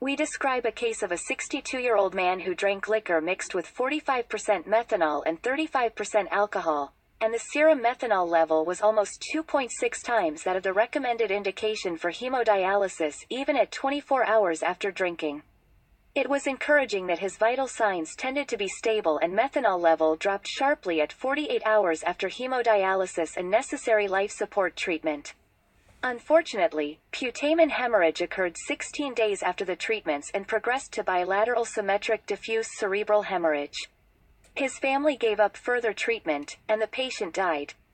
We describe a case of a 62-year-old man who drank liquor mixed with 45% methanol and 35% alcohol, and the serum methanol level was almost 2.6 times that of the recommended indication for hemodialysis even at 24 hours after drinking. It was encouraging that his vital signs tended to be stable and methanol level dropped sharply at 48 hours after hemodialysis and necessary life support treatment. Unfortunately, putamen hemorrhage occurred 16 days after the treatments and progressed to bilateral symmetric diffuse cerebral hemorrhage. His family gave up further treatment, and the patient died.